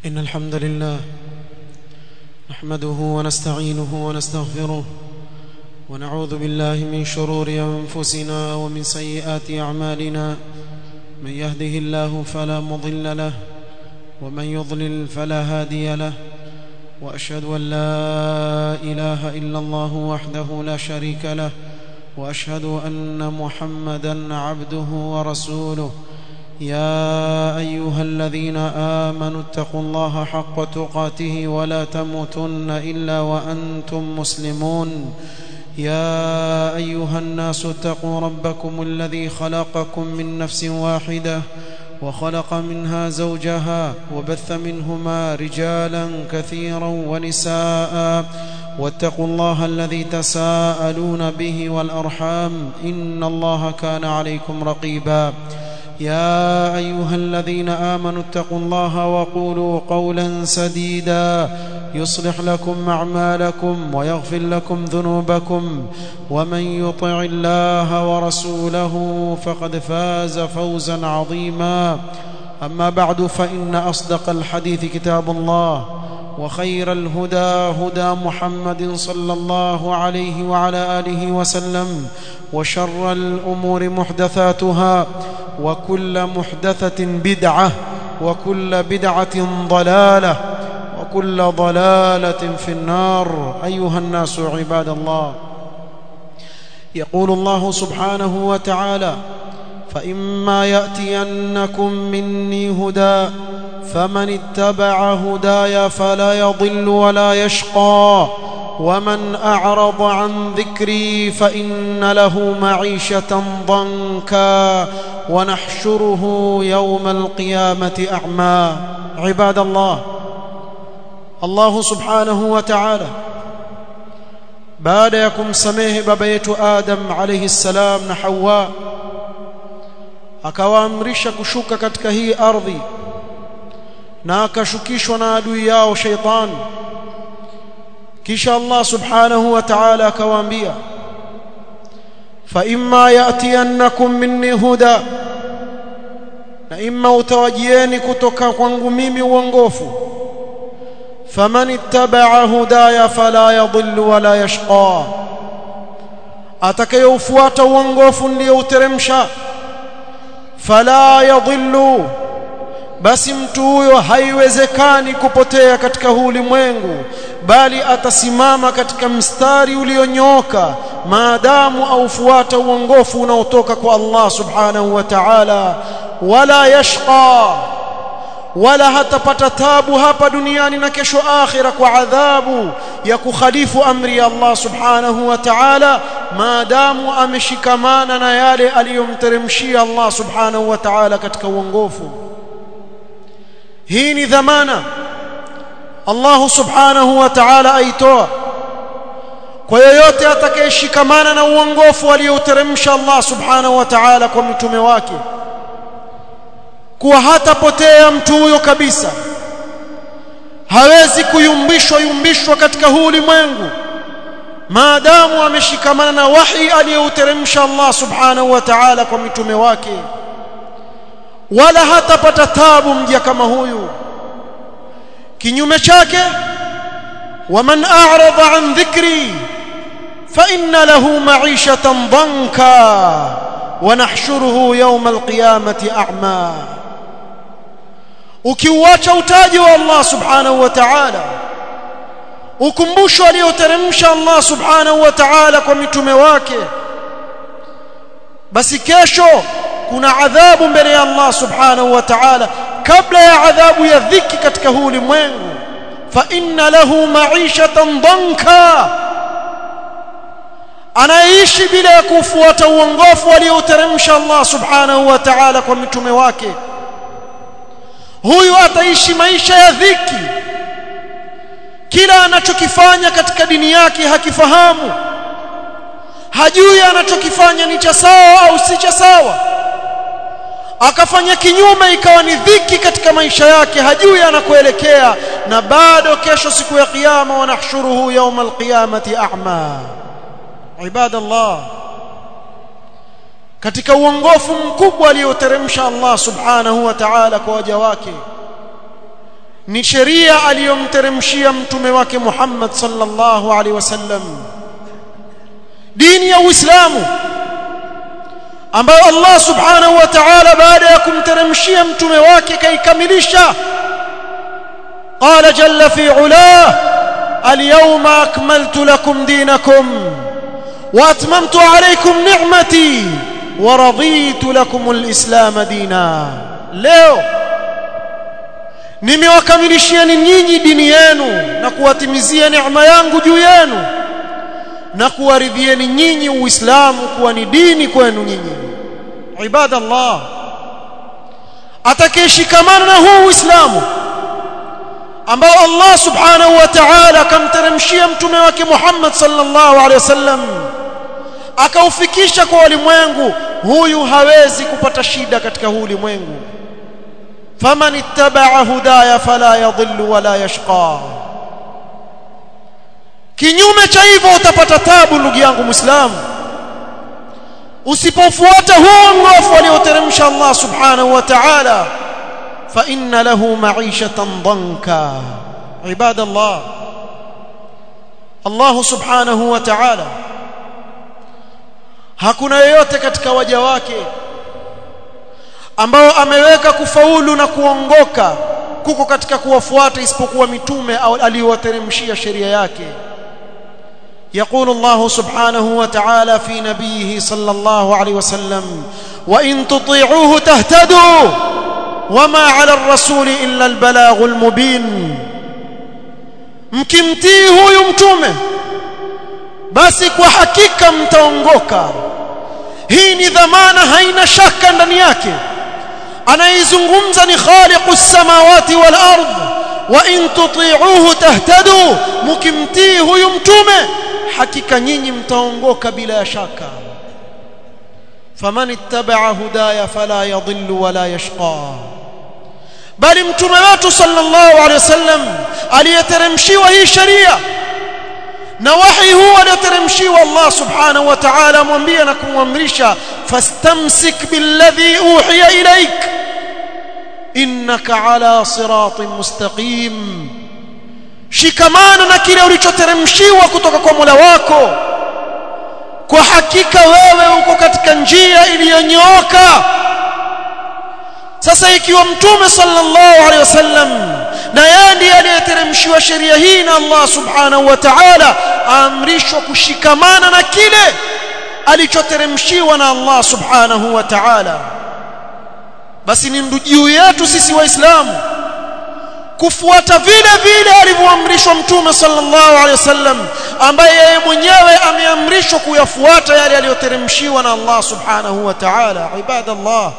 إن الحمد لله نحمده ونستعينه ونستغفره ونعوذ بالله من شرور أنفسنا ومن سيئات أعمالنا من يهده الله فلا مضل له ومن يضلل فلا هادي له وأشهد أن لا إله إلا الله وحده لا شريك له وأشهد أن محمدًا عبده ورسوله يا أيها الذين آمنوا اتقوا الله حق تقاته ولا تموتن إلا وأنتم مسلمون يا أيها الناس اتقوا ربكم الذي خلقكم من نفس واحدة وخلق منها زوجها وبث منهما رجالا كثيرا ونساء واتقوا الله الذي تساءلون به والأرحام إن الله كان عليكم رقيبا يا أيها الذين آمنوا اتقوا الله وقولوا قولا سديدا يصلح لكم أعمالكم ويغفر لكم ذنوبكم ومن يطع الله ورسوله فقد فاز فوزا عظيما أما بعد فإن أصدق الحديث كتاب الله وخير الهدى هدى محمد صلى الله عليه وعلى آله وسلم وشر الأمور محدثاتها وكل محدثة بدعة وكل بدعة ضلالة وكل ضلالة في النار أيها الناس عباد الله يقول الله سبحانه وتعالى فإما يأتينكم مني هدى فمن اتبع هداي فلا يضل ولا يشقى ومن أعرض عن ذكري فإن له معيشة ضنكا ونحشره يوم القيامة أعمى عباد الله الله سبحانه وتعالى baada ya kumsamehe baba yetu Adam alayhi salam na Hawa akawaamrisha kushuka katika hii ardhi na akashukishwa na adui yao shaytan kisha Allah subhanahu wa ta'ala akawaambia fa imma ya'tiyannakum minni huda na imma utawajieni kutoka kwangu mimi uongofu faman ittaba'a hudaya fala yadhillu wala yashqa atakayofuata uongofu ndiye uteremsha fala yadhillu basi mtu huyo haiwezekani kupotea katika huu ulimwengu bali atasimama katika mstari ulionyooka maadamu aufuata uongofu unaotoka kwa Allah subhanahu wa ta'ala wala yashqa wala hatapata taabu hapa duniani na kesho akhira kwa adhabu ya kukhalifu amri ya Allah subhanahu wa ta'ala maadamu ameshikamana na yale aliyomteremshia Allah subhanahu wa ta'ala katika uongofu. Hii ni dhamana Allah subhanahu wa ta'ala aitoa kwa yoyote atakayeshikamana na uongofu alioteremsha Allah subhanahu wa ta'ala kwa mitume wake kuwa hatapotea mtu huyo kabisa hawezi kuyumbishwa katika huu ulimwengu maadamu ameshikamana na wahi alioteremsha Allah subhanahu wa ta'ala kwa mitume wake wala hatapata taabu mja kama huyu kinyume chake waman a'rada an dhikri fa inna lahu ma'ishatan dhanka wa nahshuruhu yawm al-qiyamati a'ma ukiuacha utaji wa Allah subhanahu wa ta'ala ukumbusho alioteremsha Allah subhanahu wa ta'ala kwa mitume wake basi kesho kuna adhabu mbele ya Allah subhanahu wa ta'ala kabla ya adhabu ya dhiki katika huu ulimwengu fa inna lahu ma'ishatan dhanka anaishi bila ya kufuata uongofu alioteremsha Allah subhanahu wa ta'ala kwa mitume wake huyu ataishi maisha ya dhiki kila anachokifanya katika dini yake hakifahamu hajui anachokifanya ni cha sawa au si cha sawa akafanya kinyume ikawa ni dhiki katika maisha yake hajui anakoelekea na bado kesho siku ya kiyama wanahshuruhu yawm alqiyamati a'ma ibadallah katika uongofu mkubwa alioteremsha Allah subhanahu wa ta'ala kwa waja wake ni sheria aliyomteremshia mtume wake Muhammad sallallahu alaihi wasallam, dini ya Uislamu ambayo Allah subhanahu wa ta'ala baada ya kumteremshia mtume wake kaikamilisha. Qala jalla fi ulah al-yawma akmaltu lakum dinakum wa atmamtu alaykum ni'mati wa raditu lakum al-islam dina. Leo nimewakamilishieni nyinyi dini yenu na kuwatimizia neema yangu juu yenu na kuwaridhieni nyinyi Uislamu kuwa ni dini kwenu nyinyi. Ibadallah, atakayeshikamana na huu Uislamu ambao Allah subhanahu wa ta'ala akamteremshia mtume wake Muhammad sallallahu alaihi wasallam akaufikisha kwa ulimwengu, huyu hawezi kupata shida katika huu ulimwengu. faman ittaba'a hudaya fala yadhillu wala yashqa. Kinyume cha hivyo utapata tabu, ndugu yangu Muislamu, usipofuata huo uongofu alioteremsha Allah subhanahu wa ta'ala. fa inna lahu ma'ishatan dhanka. Ibadallah, Allah subhanahu wa ta'ala hakuna yeyote katika waja wake ambao ameweka kufaulu na kuongoka kuko katika kuwafuata isipokuwa mitume aliowateremshia sheria yake. يقول الله سبحانه وتعالى في نبيه صلى الله عليه وسلم وإن تطيعوه تهتدوا وما على الرسول إلا البلاغ المبين. mkimtii huyu mtume basi kwa hakika mtaongoka. hii ni dhamana, haina shaka ndani yake. anaizungumza ni khaliqus samawati wal ardh. wa in tuti'uhu tahtadu, mkimtii huyu mtume hakika nyinyi mtaongoka bila shaka. faman ittaba'a hudaya fala yadhillu wala yashqa. bali mtume wetu sallallahu alaihi wasallam aliyeteremshiwa hii sharia na wahi huu aliyoteremshiwa Allah subhanahu wa ta'ala, mwambie na kumwamrisha fastamsik billadhi uhiya ilaik innaka ala siratin mustaqim. shikamana na kile ulichoteremshiwa kutoka kwa Mola wako, kwa hakika wewe uko katika njia iliyonyooka. Sasa ikiwa mtume sallallahu alaihi wasallam na yeye ndiye aliyeteremshiwa sheria hii na Allah subhanahu wa ta'ala, aamrishwa kushikamana na kile alichoteremshiwa na Allah subhanahu wa ta'ala, basi ni juu yetu sisi waislamu kufuata vile vile alivyoamrishwa mtume sallallahu alaihi wasallam, ambaye yeye mwenyewe ameamrishwa kuyafuata yale aliyoteremshiwa na Allah subhanahu wa ta'ala. Ibadallah,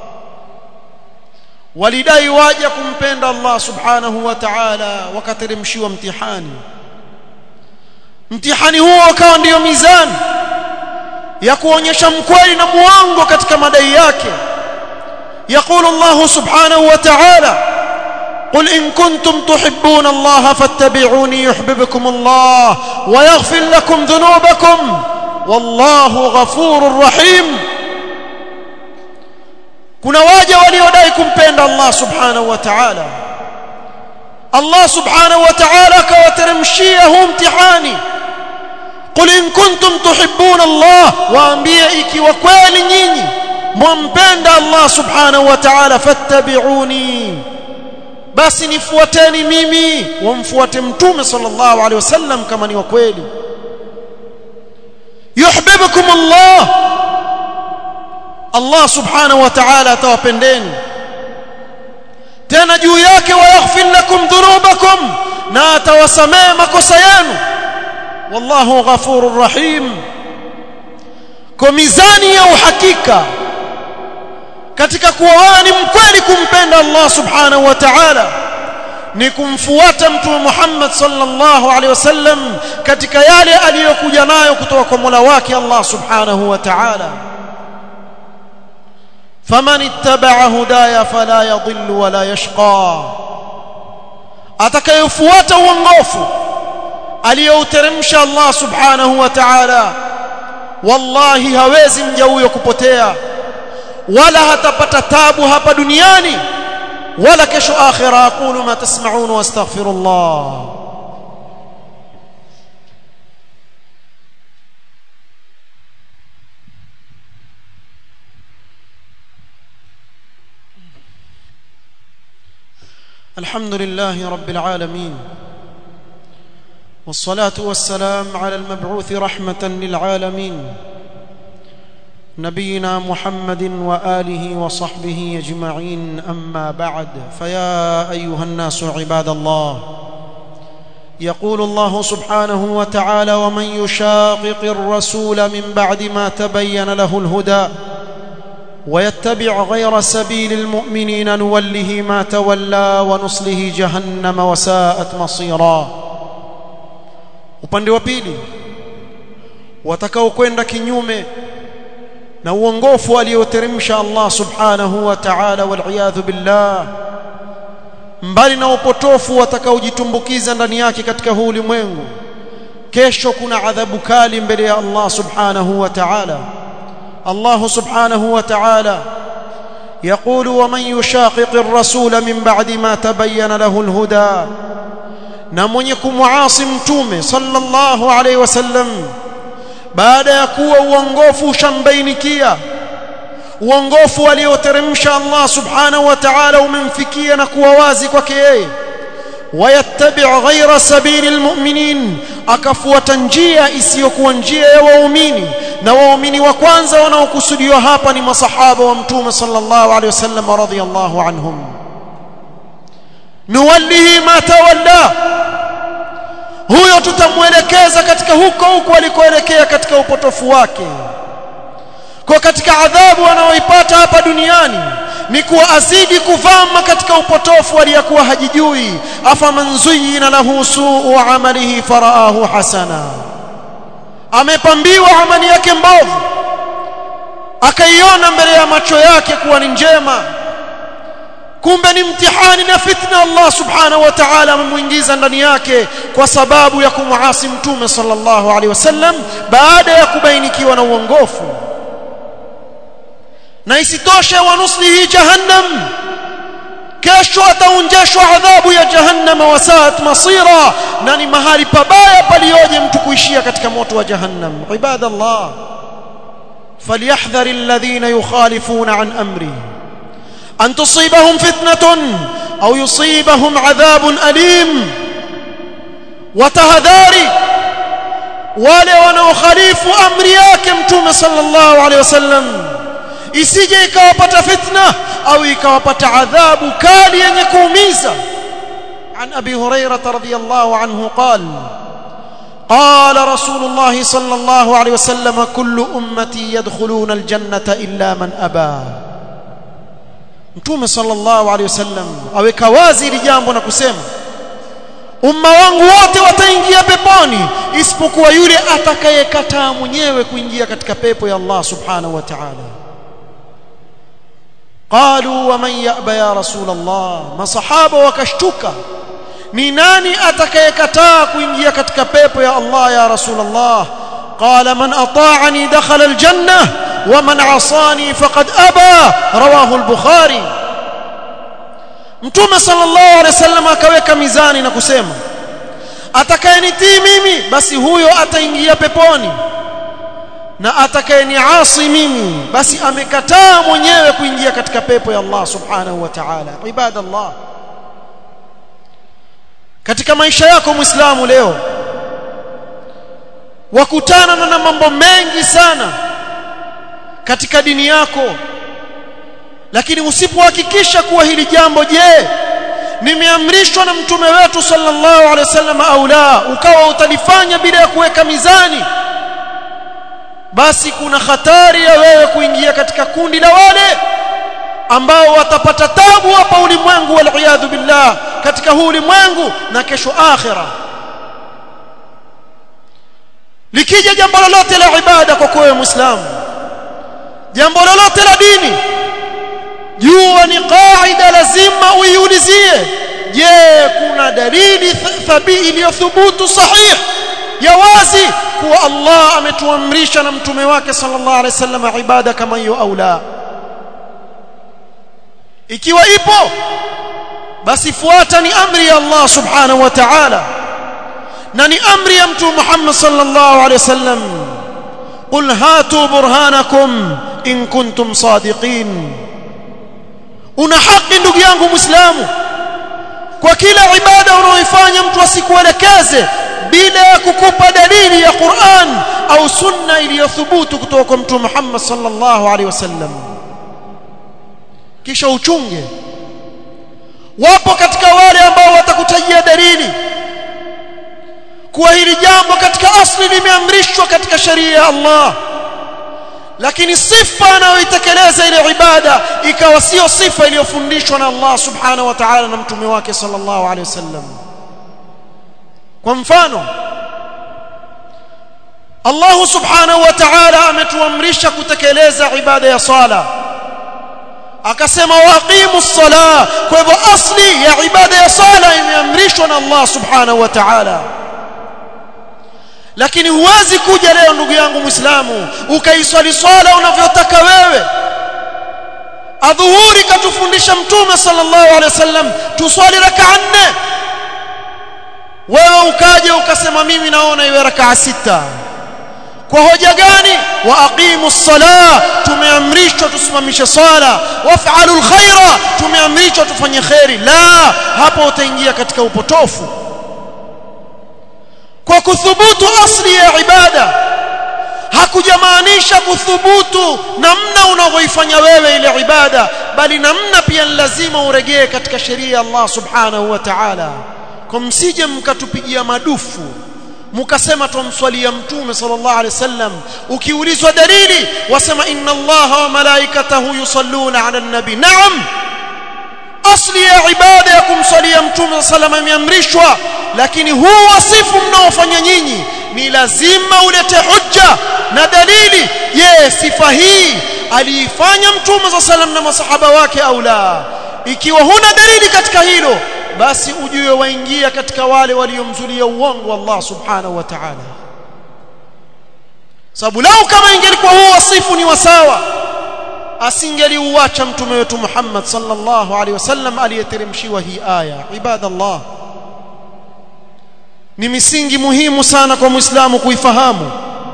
walidai waje kumpenda Allah subhanahu wa ta'ala wakateremshiwa mtihani. mtihani huo ukawa ndio mizani ya kuonyesha mkweli na muongo katika madai yake. يقول الله سبحانه وتعالى قل إن كنتم تحبون الله فاتبعوني يحببكم الله ويغفر لكم ذنوبكم والله غفور رحيم. kuna waja waliodai kumpenda Allah subhanahu wa ta'ala, Allah subhanahu wa ta'ala akawateremshia huu mtihani. qul in kuntum tuhibbuna Allah, waambie ikiwa kweli nyinyi mwampenda Allah subhanahu wa ta'ala, fattabi'uni, basi nifuateni mimi, wamfuate mtume sallallahu alaihi wasallam kama ni wa kweli. yuhibbukum Allah, Allah subhanahu wa ta'ala atawapendeni. tena juu yake wayaghfir lakum dhunubakum, na atawasamehe makosa yenu. wallahu ghafurur rahim. kwa mizani ya uhakika katika kuwa wewe ni mkweli kumpenda Allah subhanahu wa ta'ala ni kumfuata mtume Muhammad sallallahu alaihi wasallam katika yale aliyokuja nayo kutoka kwa Mola wake Allah subhanahu wa ta'ala. faman ittaba'a hudaya fala yadhillu wala yashqa, atakayefuata uongofu aliyouteremsha Allah subhanahu wa ta'ala, wallahi hawezi mja huyo kupotea wala hatapata tabu hapa duniani wala kesho akhira. Aqulu ma tasma'un wa astaghfirullah. الحمد لله رب العالمين، والصلاة والسلام على المبعوث رحمة للعالمين نبينا محمد وآله وصحبه أجمعين. أما بعد، فيا أيها الناس عباد الله، يقول الله سبحانه وتعالى: ومن يشاقق الرسول من بعد ما تبين له الهدى ويتبع غير سبيل المؤمنين نوله ما تولى ونصله جهنم وساءت مصيرا. Upande wa pili, watakao kwenda kinyume na uongofu alioteremsha Allah subhanahu wa ta'ala, wal billah, mbali na upotofu watakaojitumbukiza ndani yake katika huu ulimwengu, kesho kuna adhabu kali mbele ya Allah subhanahu wa ta'ala. الله سبحانه وتعالى يقول: ومن يشاقق الرسول من بعد ما تبين له الهدى، نمنكم معاصم تومه صلى الله عليه وسلم baada ya kuwa uongofu shambainikia, uongofu alioteremsha Allah subhanahu wa ta'ala umemfikia na kuwa wazi kwake yeye. wayattabi' ghayra sabilil mu'minin, akafuata njia isiyokuwa njia ya waumini. Na waumini wa kwanza wanaokusudiwa hapa ni masahaba wa mtume sallallahu alaihi wasallam radhiyallahu anhum. nuwallihi ma tawalla, huyo tutamuelekeza katika huko alikoelekea katika upotofu wake. Kwa katika adhabu anaoipata hapa duniani ni kuwa azidi kuvama katika upotofu aliyakuwa hajijui. afaman zuyyina lahu su'u amalihi faraahu hasana, amepambiwa amali yake mbovu akaiona mbele ya macho yake kuwa ni njema, kumbe ni mtihani na fitna Allah subhanahu wa ta'ala amemuingiza ndani yake kwa sababu ya kumuasi mtume sallallahu alaihi wasallam baada ya kubainikiwa na uongofu. Na isitoshe, wanuslihi jahannam, kesho ataonjeshwa adhabu ya jahannam, wasaat masira, na ni mahali pabaya palioje mtu kuishia katika moto wa jahannam. Ibadallah, falyahdhar alladhina yukhalifuna an amri an tusibahum fitnatun au yusibahum adhabun alim. Watahadhari wale wanaokhalifu amri yake mtume sallallahu alaihi wasallam, isije ikawapata fitna au ikawapata adhabu kali yenye kuumiza. عن أبي هريرة رضي الله عنه قال رسول الله صلى الله عليه وسلم: كل أمتي يدخلون الجنة إلا من أبى. Mtume sallallahu alaihi wasallam aweka wazi hili jambo na kusema, umma wangu wote wataingia peponi isipokuwa yule atakayekataa mwenyewe kuingia katika pepo ya Allah subhanahu wa ta'ala. qalu wa man ya'ba ya rasul Allah, masahaba wakashtuka, ni nani atakayekataa kuingia katika pepo ya Allah ya rasul Allah? qala man ata'ani dakhala aljanna wa man 'asani faqad aba, rawahu al-Bukhari. Mtume sallallahu alaihi wasallam akaweka mizani na kusema, atakayenitii mimi basi huyo ataingia peponi, na atakayeniasi mimi basi amekataa mwenyewe kuingia katika pepo ya Allah subhanahu wa ta'ala. Ibadallah, katika maisha yako Muislamu leo wakutana na mambo mengi sana katika dini yako, lakini usipohakikisha kuwa hili jambo, je, nimeamrishwa na mtume wetu sallallahu alaihi wasallam au la, ukawa utalifanya bila ya kuweka mizani, basi kuna hatari ya wewe kuingia katika kundi la wale ambao watapata tabu hapa ulimwengu, wal billah, katika huu ulimwengu na kesho akhira. Likija jambo lolote la ibada kwa wewe Muislamu, jambo lolote la dini, jua ni kaida lazima uiulizie, je, kuna dalili thabiti iliyothubutu sahih ya wazi kuwa Allah ametuamrisha na mtume wake sallallahu alaihi wasallam ibada kama hiyo au la? Ikiwa ipo, basi fuata ni amri ya Allah subhanahu wa ta'ala na ni amri ya mtume Muhammad sallallahu alaihi wasallam. Qul hatu burhanakum in kuntum sadiqin. Una haki ndugu yangu Muislamu, kwa kila ibada unaoifanya mtu asikuelekeze bila ya kukupa dalili ya Qur'an au sunna iliyothubutu kutoka kwa mtume Muhammad sallallahu alaihi wasallam. Kisha uchunge. Wapo katika wale ambao watakutajia dalili kuwa hili jambo katika asli limeamrishwa katika sharia ya Allah, lakini sifa anayoitekeleza ile ibada ikawa sio sifa iliyofundishwa na Allah subhanahu wa ta'ala na mtume wake sallallahu alaihi wasallam. Kwa mfano, Allah subhanahu wa ta'ala ametuamrisha kutekeleza ibada ya sala, akasema waqimus salah. Kwa hivyo asli ya ibada ya sala imeamrishwa na Allah subhanahu wa ta'ala. Lakini huwezi kuja leo ndugu yangu Muislamu ukaiswali swala unavyotaka wewe. Adhuhuri katufundisha mtume sallallahu alaihi wasallam tuswali rak'a 4, wewe ukaja ukasema mimi naona iwe rak'a 6. Kwa hoja gani? Wa aqimus salah, tumeamrishwa tusimamishe sala. Waf'alul khaira, tumeamrishwa tufanye khairi. La, hapo utaingia katika upotofu. Kwa kuthubutu asli ya ibada hakujamaanisha kuthubutu namna unavyoifanya wewe ile ibada, bali namna pia lazima uregee katika sheria ya Allah subhanahu wa ta'ala. Kwa msije mkatupigia madufu mukasema tumswalia mtume sallallahu alaihi wasallam, ukiulizwa dalili wasema inna Allaha wa malaikatahu yusalluna ala nabi. Naam, asli ya ibada ya kumswalia mtume sallallahu imeamrishwa, lakini huu wasifu mnaofanya nyinyi ni lazima ulete hujja na dalili. Je, sifa hii aliifanya mtume sallallahu na masahaba wake au la? Ikiwa huna dalili katika hilo, basi ujue waingia katika wale waliomzulia uongo Allah subhanahu wa ta'ala. Sababu lau kama ingelikuwa huu wasifu ni wasawa, asingeliuacha mtume wetu Muhammad sallallahu alaihi wasallam aliyeteremshiwa hii aya. Ibadallah, ni misingi muhimu sana kwa Muislamu kuifahamu.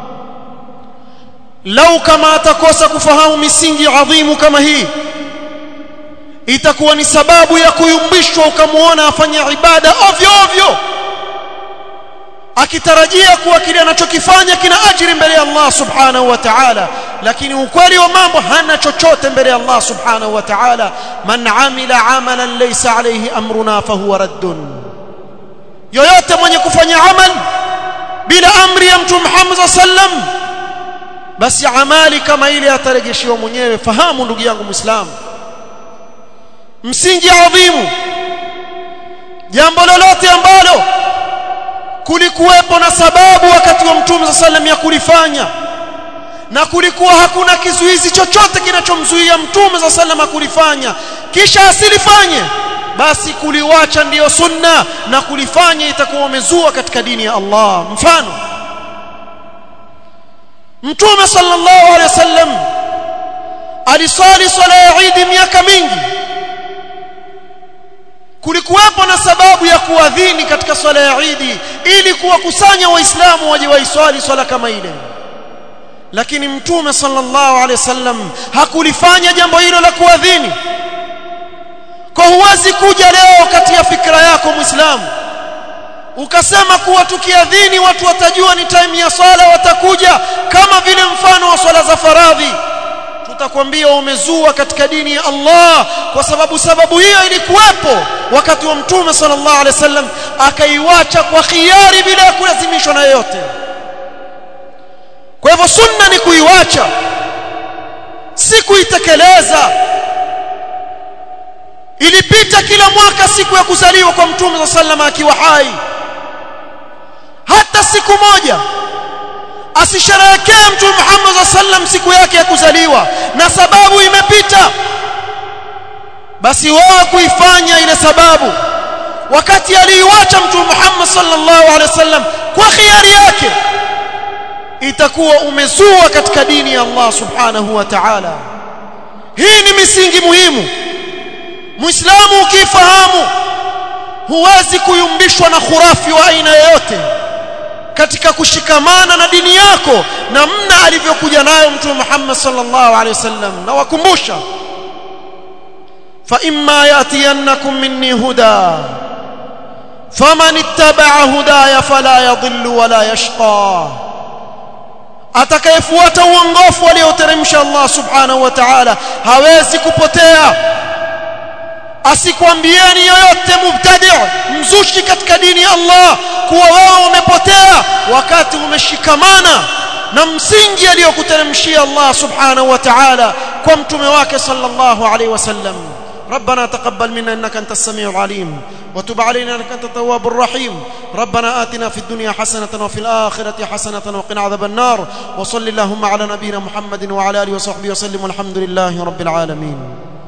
Lau kama atakosa kufahamu misingi adhimu kama hii, itakuwa ni sababu ya kuyumbishwa ukamuona afanye ibada ovyo ovyo akitarajia kuwa kile anachokifanya kina ajiri mbele ya Allah subhanahu wa ta'ala, lakini ukweli wa mambo hana chochote mbele ya Allah subhanahu wa ta'ala. Man amila amalan laysa alayhi amruna fahuwa raddun. Yoyote mwenye kufanya amal bila amri ya mtume Muhammad sallam, basi amali kama ile atarejeshiwa mwenyewe. Fahamu ndugu yangu Muislamu, msingi adhimu, jambo lolote ambalo kulikuwepo na sababu wakati wa mtume sallam ya kulifanya, na kulikuwa hakuna kizuizi chochote kinachomzuia mtume sallam kulifanya, kisha asilifanye, basi kuliwacha ndiyo sunna, na kulifanya itakuwa umezua katika dini ya Allah. Mfano, mtume sallallahu alaihi wasallam alisali swala ya Eid miaka mingi. Kulikuwepo na sababu ya kuadhini katika swala ya Eid ili kuwakusanya waislamu waje waiswali swala kama ile, lakini mtume sallallahu alaihi wasallam hakulifanya jambo hilo la kuadhini. Kwa huwezi kuja leo kati ya fikra yako Muislamu ukasema kuwa tukiadhini watu watajua ni time ya swala, watakuja kama vile mfano wa swala za faradhi. Tutakwambia umezua katika dini ya Allah, kwa sababu hiyo ilikuwepo wakati wa mtume sallallahu alaihi wasallam, akaiwacha kwa khiari bila ya kulazimishwa na yeyote. Kwa hivyo sunna ni kuiwacha, si kuitekeleza. Ilipita kila mwaka siku ya kuzaliwa kwa mtume sallallahu alaihi wasallam akiwa hai, hata siku moja asisherehekee mtume Muhammad sallallahu alaihi wasallam siku yake ya kuzaliwa, na sababu imepita, basi wao kuifanya ile sababu wakati aliiwacha mtume Muhammad sallallahu alaihi wasallam kwa khiari yake, itakuwa umezua katika dini ya Allah subhanahu wa ta'ala. Hii ni misingi muhimu. Muislamu ukifahamu huwezi kuyumbishwa na khurafi wa aina yoyote katika kushikamana na dini yako namna alivyokuja nayo Mtume Muhammad sallallahu alaihi wasallam. Na wakumbusha, fa imma yatiyannakum minni huda faman ittaba'a hudaya fala yadhillu wala yashqa, atakayefuata uongofu alioteremsha Allah subhanahu wa ta'ala hawezi kupotea. Asikwambieni yoyote mubtadi' mzushi katika dini ya Allah kuwa wao umepotea wakati umeshikamana na msingi aliyokuteremshia Allah subhanahu wa ta'ala kwa mtume wake sallallahu alayhi wasallam. ربنا تقبل منا إنك أنت السميع العليم وتب علينا إنك أنت التواب الرحيم. ربنا آتنا في الدنيا حسنة وفي الآخرة حسنة وقنا عذاب النار. وصل اللهم على نبينا محمد وعلى آله وصحبه وسلم والحمد لله رب العالمين.